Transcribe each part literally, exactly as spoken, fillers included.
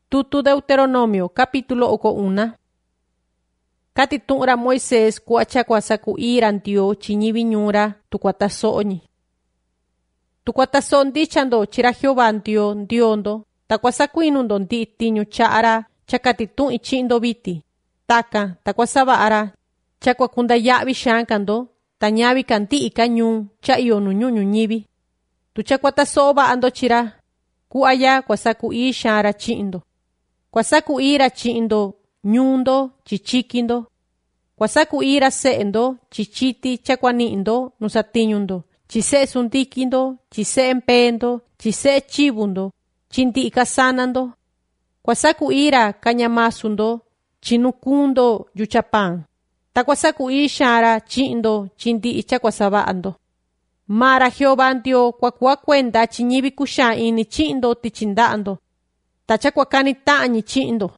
Tutu Deuteronomio capítulo oko una. Kati tu'ra Moisés kuacha kuasaku ira ndio chiñivi ñura tukuataso'ñi. Tukuataso ndichando chira Jehová ndio ndiondo takuasakuinundo ndi tiñu cha'ara chakati tu'i chi'ndo viti. Taka takuasava'ara chakuakunda ya'vi xankando tañavi kanti'i kañu cha iyo nu ñu'u ñuñivi. Tuchakuataso'o va'ando chira ku'aya kuasaku'i xa'ra chi'ndo. Kuasaku'ira chi'ndo ñundo chichikindo. Kuasaku'ira se'endo chichiti chakuani'ndo nusatiñundo chise'e sundikindo chise'e mpendo chise'e chivundo chinti'i kasanando. Kuasaku'ira kañamasundo chinukundo yuchapan. Ta kuasaku'i xa'ra chi'ndo chinti'i chakuasava'ando. Mara Jehová ndio kuakua kuenda chiñivi kuxa ini chi'ndo tichinda'ndo. Ta chakuakani ta'ñi chi'ndo.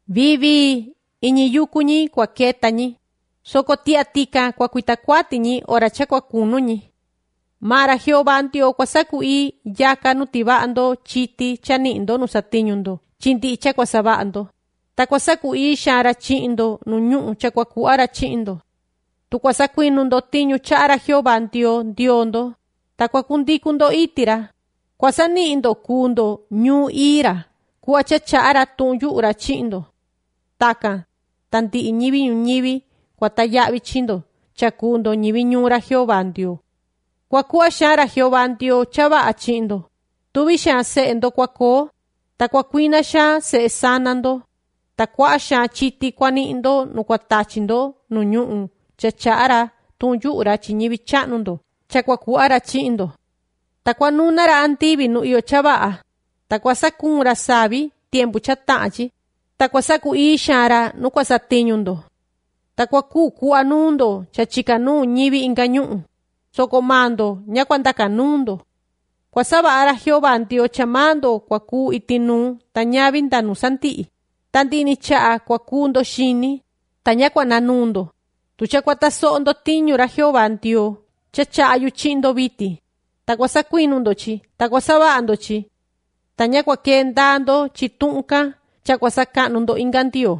Vivi iñi yukuñi kuaketañi. Soko ti'atika kuakuitakuatiñi ora chakuakunuñi. Mara Jehová ndio kuasaku'i yaka nutiva'ando chiti chani'ndo nusatiñundo chinti'i chakuasava'ando. Ta kuasaku'i xa'ra chi'ndo nu ñu'u chakuaku'ara chi'ndo. Tu kuasakuinundo tiñu cha'ra Jehová ndio ndiondo. Ta kuakundikundo itira. Kuasani'ndo kundo ñuu ira. Kuacha cha'ra tu'un yu'ura chi'ndo. Taka tanti'i ñivi ñuñivi kuataya'vi chi'ndo chakundo ñivi ñu'ra Jehová ndio. Kuaku'a xa'ra Jehová ndio chava'a chi'ndo. Tuvi xaa se'endo kuakoo. Ta kuakuina xaa se'e sanando. Ta kua'a xaa chiti kuani'ndo nu kuatachindo nu ñu'u cha cha'ra tu'un yu'ura chi ñivi cha'nundo chakuaku'ara chi'ndo. Ta kuanunara antivi nu iyo chava'a. Ta kuasakunra savi tiempu chata'chi. Ta kuasaku'i xa'ra nu kuasatiñundo. Ta kuaku ku'anundo chachikanu ñivi inka ñu'u. Soko mando ña kuandakanundo. Kuasava'ara Jehová ndio chamando kuaku itinu ta ñavi ndanu santi'i. Ta ndi'ini cha'a kuakundo xini ta ña kuananundo. Tucha kuataso'ondo tiñura Jehová ndio cha cha'yu chi'ndo viti. Ta kuasakuinundochi ta kuasava'andochi. Ta ña kuakendando chitu'unka cha kuasaka'nundo inka ndio.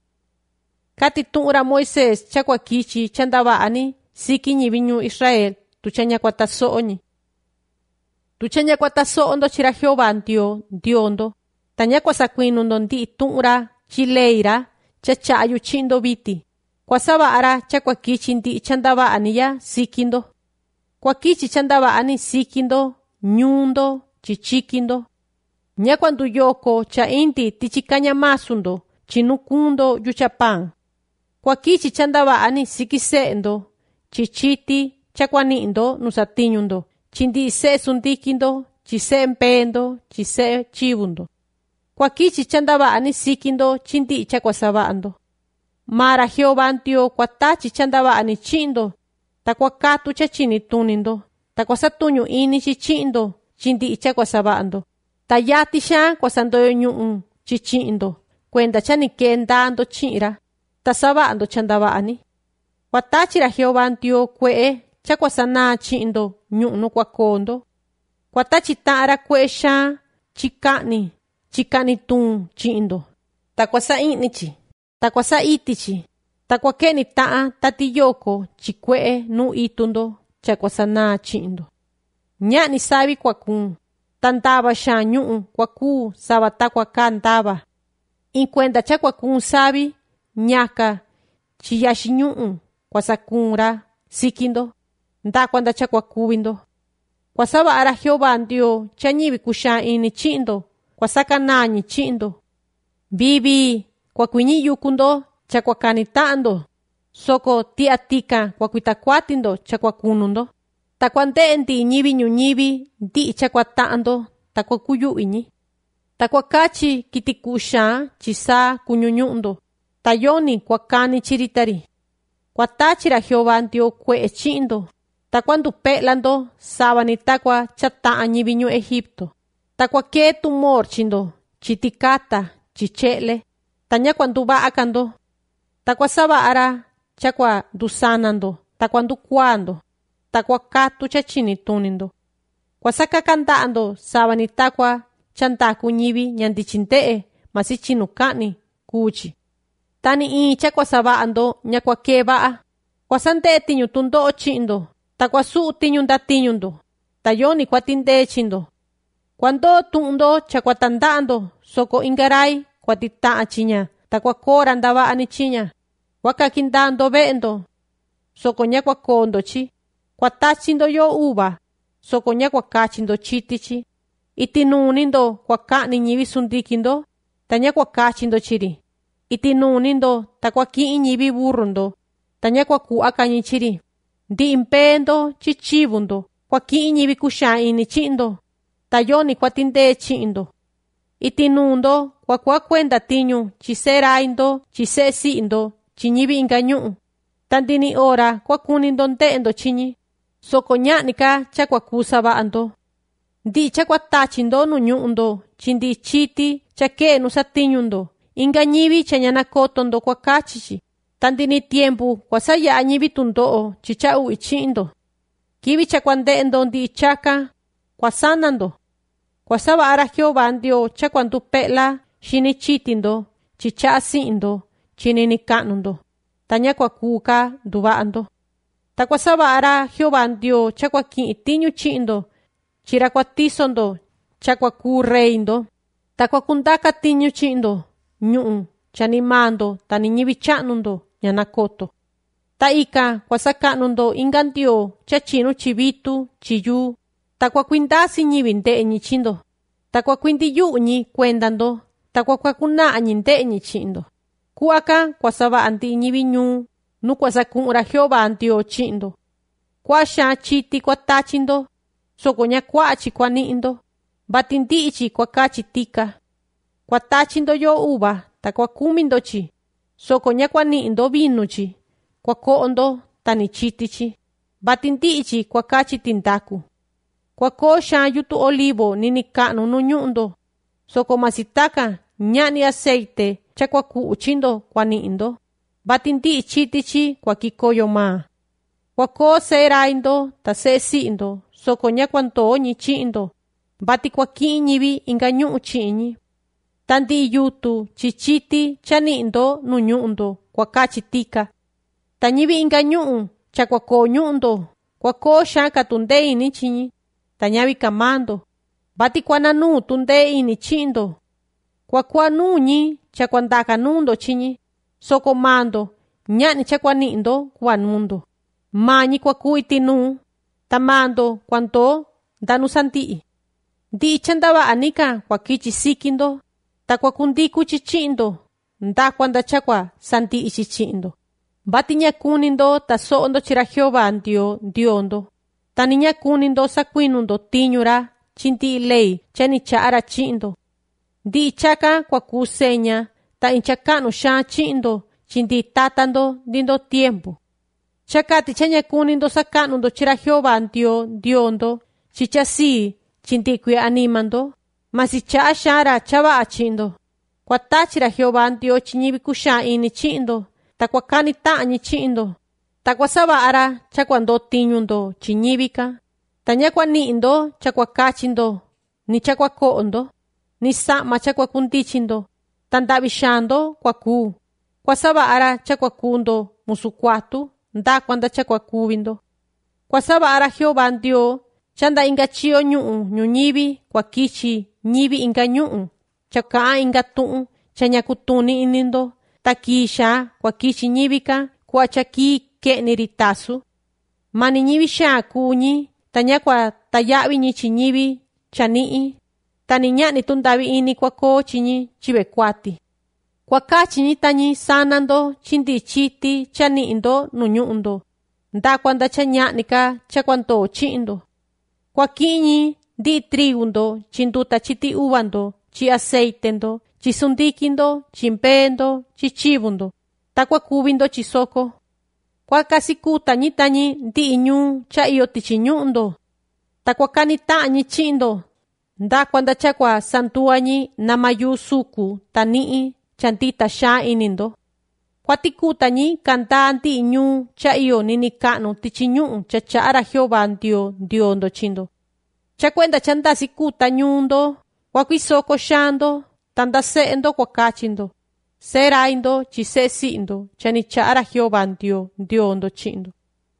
Kati tu'ura Moisés cha kuakichi chandava'ani siki ñivi ñuu Israel tucha ña kuataso'oñi. Tucha ña kuataso'ondo chira Jehová ndio ndiondo. Ta ña kuasakuinundo ndi'i tu'ura chileira cha cha'yu chi'ndo viti. Kuasava'ara cha kuakichi ndi'i chandava'ani ya sikindo. Kuakichi chandava'ani sikindo, ñundo, chichikindo. Ña kuanduyoko cha inti tichikañamasundo chinukundo yuchapan. Kuakichi chandava'ani sikise'endo chichiti chakuani'ndo nusatiñundo chinti'i se'e sundikindo chise'e mpendo chise'e chivundo. Kuakichi chandava'ani sikindo chinti'i chakuasava'ando. Mara Jehová ndio kuatachi chandava'ani chi'ndo. Ta kuakatu cha chinitunindo. Ta kuasatuñu inichi chi'ndo chinti'i chakuasava'ando. Ta yati xaa kuasandoyo ñu'u chi chi'ndo. Kuenda chanikendando chi'ra. Ta sava'ando chandava'ani. Kuatachira Jehová ndio kue'e cha kuasanaa chi'ndo ñu'u nu kuakondo. Kuatachi ta'ara kue'e xaa chika'ni chika'ni tun chi'ndo. Ta kuasa'i'nichi. Ta kuasa'itichi. Ta kuake'ni ta'a tatiyoko chikue'e nu itundo cha kuasanaa chi'ndo. Ña'ni savi kuakun. Ta ndava xaa ñu'u kuaku sava ta kuaka ndava. Inkuenda cha kuakun savi ñaka chiyaxi ñu'u kuasakunra sikindo. Nda kuanda cha kuakuvindo. Kuasava'ara Jehová ndio cha ñivi kuxa ini chi'ndo kuasakanañi chi'ndo. Vivi kuakuiñi yukundo cha kuakani ta'ando. Soko ti'atika kuakuitakuatindo cha kuakunundo. Ta kuande'e ndi'i ñivi ñuñivi ndi'i cha kuata'ando ta kuakuyu'viñi. Ta kuakachi kiti kuxa chisa kuñuñu'ndo. Ta yoni kuakani chiritari. Kuatachira Jehová ndio kue'e chi'ndo. Ta kuandupe'lando savani takua chata'a ñivi ñuu Egipto. Ta kuake tumor chindo chitikata chiche'le. Ta ña kuanduva'akando. Ta kuasava'ara cha kuandusanando ta kuandukuando. Ta kuakatu cha chinitunindo. Kuasakakanda'ando savani takua chantaku ñivi ñandichinte'e masi chinu ka'ni kuchi. Tani in cha kuasava'ando ña kuake va'a. Kuasandee tiñu tundo'o chi'indo, ta kuasu'u tiñu ndatiñundo, ta yoni kuatindee chindo. Kuando tu'undo cha kuatanda'ando, soko ingarai kuatita'a chiña, ta kuakora ndava'ani chiña. Kuakakindando ve'endo, soko ña kuakondo chi. Kuatachindo yo uva, soko ña kuakachindo chitichi. Itinunindo kuaka'ni ñivi sundikindo, ta ña kuakachindo chiri. Itinunindo ta kuaki'i ñivi burrundo, ta ña kuaku'a kañi chiri. Ndi impeendo chi chivundo, kuaki'i ñivi kuxaa ini chi'indo, ta yoni kuatindee chi'indo. Itinundo kuakua kuenda tiñu chi seraindo, chi se'e si'indo, chi ñivi inga ñu'u. Ta ndini ora kuakunindo nde'endo chiñi, soko ña'nika cha kuaku sava'ando. Ndi cha kuatachindo nu ñu'undo, chi ndi chiti cha kee nu satiñundo, inga ñivi cha ña nakotondo kuakachichi. Ta ndini tiempu kuasaya'a ñivi tundo'o chi cha u'i chi'indo. Kivi cha kuande'endo ndi chaka kuasanando. Kuasava'ara Jehová Ndio cha kuandupe'la xini chitindo, chi cha'a si'indo, chi nini ka'nundo, ta ña kuakuka nduva'ando. Ta kuasava'ara Jehová Ndio cha kuaki'i tiñu chi'indo, chira kuatisondo cha kuaku reindo, ta kuakundaka tiñu chi'indo, ñu'u cha nimando ta ni ñivi cha'nundo ña nakoto. Ta ika kuasaka'nundo inga ndio cha chinu chivitu, chiyu, ta kuakuindasi ñivi nde'eñi chindo, ta kuakuindiyu'ñi kuendando, ta kuakuakuna'ñi nde'eñi chi'indo. Ku'aka kuasava'a ndi ñivi ñuu nu kuasaku'ura Jehová Ndio chi'indo. Kuaxa chiti kuatachindo, soko ña kua'achi kuani'indo, vati ndi'ichi kuakachi tika. Kuatachindo yo uva ta kuakumindo chi, soko ña kuani'indo vinu chi, kuako'ondo ta ni chitichi, vati ndi'ichi kuakachi tindaku. Kuako xaa yutu olivo nini ka'nu nu ñu'undo, soko masitaka ña'ni aceite cha kuaku'u chindo kuani'indo, vati ndi'i chitichi kuakikoyo maa. Kuako se'eraindo ta se'e si'indo, soko ña kuandoñi chi'indo, vati kuaki'i ñivi inga ñu'u chi'iñi. Ta ndi'i yutu chi chiti cha ni'indo nu ñu'undo kuakachi tika. Ta ñivi inga ñu'u cha kuako ñu'undo, kuako xaa katundee ini chiñi, ta ñavi kamando, vati kuananu tundee ini chi'indo. Kuakuanuñi cha kuandaka nundo chiñi, soko mando ña'ni cha kuani'indo kuanundo. Mañi kuaku itinu, ta mando kuando ndanu sandi'i. Ndi'i cha ndava'a nika kuakichi sikindo, ta kuakundiku chi chi'indo, nda kuanda cha kua sandi'i chi chi'indo. Vati ña kunindo ta so'ondo chira Jehová Ndio Ndiondo, ta ni ña kunindo sakuinundo tiñura chi ndi'i ley cha ni cha'ara chi'indo. Ndi'i chaka kuaku seña ta incha ka'nu xaa chi'indo chi ndi'i tatando ndindo tiempu. Chakati cha ña kunindo saka'nundo chira Jehová Ndio Ndiondo, chi cha sii chi ndi'i kui'a animando, masi cha'a xaara cha va'a chi'indo. Kuatachira Jehová Ndio chi ñivi kuxaa ini chi'indo, ta kuakani ta'ñi chi'indo, ta kuasava'ara cha kuando tiñundo chi ñivika, ta ña kuani'indo cha kuakachindo, ni cha kuako'ondo, ni sa'ma cha kuakundichindo, ta nda'vi xaando kuaku. Kuasava'ara cha kuakundo musu kuatu, nda kuanda cha kuakuvindo. Kuasava'ara Jehová Ndio cha nda inga chiyo ñu'u ñuñivi kuakichi ñivi inga ñu'u, cha ka'a inga tu'u cha ña kutuni inindo, ta kixa kuakichi ñivika kua cha ki ke'niri tasu. Mani ñivi xaa kuñi, ta ña kuataya'viñi chi ñivi cha ni'i, ta ni ña'ni tundavi ini kuako chiñi chive kuati. Kuakachiñi tañi sanando chi ndi'i chiti cha ni'indo nu ñu'undo, nda kuanda cha ña'nika cha kuando chi'indo. Kuaki'iñi ndi'i trigundo chi nduta chiti uvando, chi aceitendo, chi sundikindo, chi mpeendo, chi chivundo, ta kuakuvindo chi soko. Kuakasikutañi tañi ndi'i ñuu cha iyo tichi ñu'undo, ta kuakani ta'ñi chi'indo, nda kuanda cha kuasantuañi namayu suku ta ni'i cha ndita xaa inindo. Kuatikutañi kanda ndi'i ñuu cha iyo nini ka'nu tichi ñu'u cha cha'ara Jehová Ndio Ndiondo chindo. Cha kuenda cha ndasikuta ñuundo, kuakuisoko xaando, tanda se'endo kuakachindo, seraindo chi se'esindo, chani cha'ara Jehová ndio, ndiondo chindo.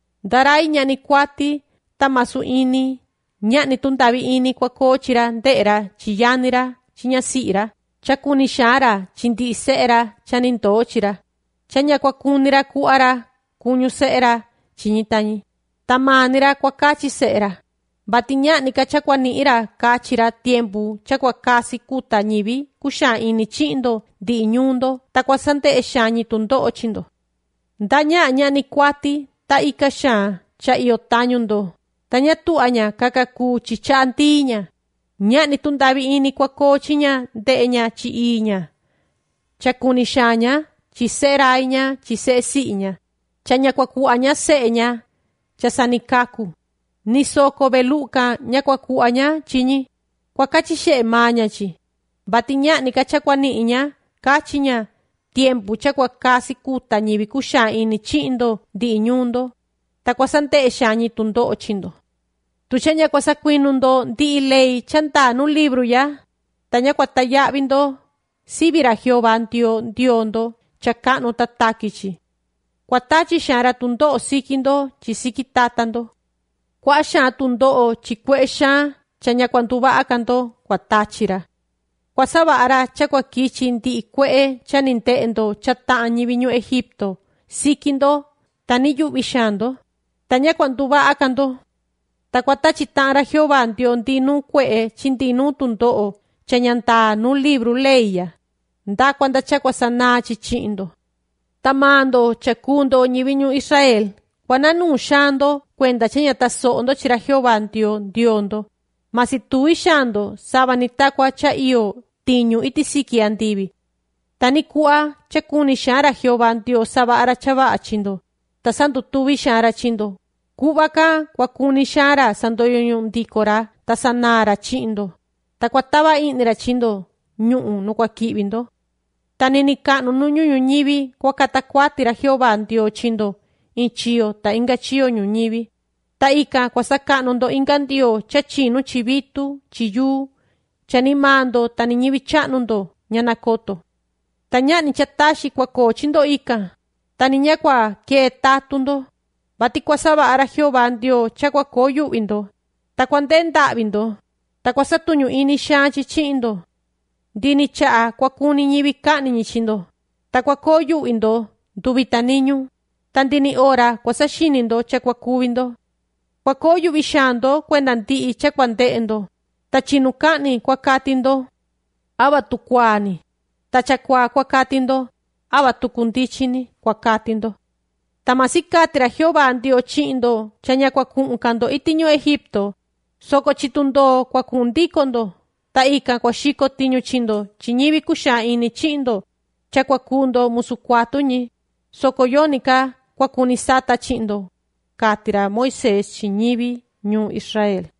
Darai ñani kuati, tamasu ini, ñani tundavi ini kuakochira nde'era chiyanira, chiñasi'ira, chakunixara, chindi se'era, chanintochira, chaña kuakunira ku'ara, kuñu se'era, chiñitañi, tamanira kuakachi se'era. Bati ña'ni ka chakuani'ira kachira tiempo chakuakasi kuta ñivi kuxa ini chi'ndo ndi ñundo ta kuasante'e xañi tundo'o chindo. Nda ña'a ña'ni kuati ta ika xa cha iyo tañundo ta ñatu'aña kakaku chicha'antiña ña'ni tundavi ini kuakochiña nde'eña chi'iña chakuni xaña chise'eraiña chise'esi'iña chaña kuaku'aña se'eña chasanikaku. Ni soko beluka ña kuaku'aña chiñi kuakachi xe'e maña chi bati ña'ni ka chakuani'iña kachiña tiempo chakuakasi kuta ñivi kuxa ini chi'ndo ndi ñundo ta kuasante'e xañi tundo'o chindo. Tucha ña kuasakuinundo ndi ley chanta nu libro ya ta ña kuataya'vindo sivira Jehová ndio ndiondo chaka'nu tatakichi kuatachi xa'ra tundo'o sikindo chi siki tatando. Kua'a xaan tundo'o chikue'e xaan chaña kuantuva'akando kuatachira. Kuasava'ara chakuakichi ndi'i kue'e chaninte'endo chata'an ñivi ñuu Egipto sikindo ta ni yu'vi xaando ta ña kuantuva'akando. Ta kuatachi ta'anra Jehová ndio ndi nuu kue'e chi ndi nuu tundo'o chaña ntaa nuu libro ley ya nda kuanda chakuasanachi chi'ndo. Tamando chakundo ñivi ñuu Israel kuananu xaando kuenda chaña taso'ondo chira Jehová ndio ndiondo masi tuvi xaando savani takua cha iyo tiñu iti siki andivi. Tani ku'a chakuni xa'ra Jehová ndio sava'ara chava'a chindo ta sandutuvi xa'ra chindo ku'vaka kuakuni xa'ra sandoyoñu ndikora ta sanara chi'ndo ta kuatava i'nira chindo ñu'u nu kuaki'vindo. Tani ni ka'nu nu ñuu ñuñivi kuakatakuatira Jehová ndio chindo in chiyo ta inga chiyo ñuñivi ta ika kuasaka'nundo inga ndio cha chinu chivitu chiyu chanimando tani ñivi cha'nundo ñanakoto. Ta ña'ni chataxi kuakochindo ika tani ña kuakee tatundo vati kuasava'ara Jehová ndio cha kuako yu'vindo ta kuande'e nda'vindo ta kuasatuñu ini xaanchi chi'ndo ndini cha'a kuakuni ñivi ka'niñi chindo ta kuako yu'vindo nduvitaniñu ta ndini ora kuasaxinindo cha kuakuvindo kuako yu'vi xaando kuenda ndi'i cha kuande'endo ta chinu ka'ni kuakatindo ava tukuani ta chakua kuakatindo ava tuku ndichini kuakatindo. Ta masi katira Jehová ndio chi'ndo chaña kuaku'unkando iti ñuu Egipto soko chitundo kuakundikondo ta ika kuaxiko tiñu chindo chi ñivi kuxa ini chi'ndo cha kuakundo musu kuatuñi soko yonika kuakuni sata chi'ndo katira Moisés chi ñivi ñuu Israel.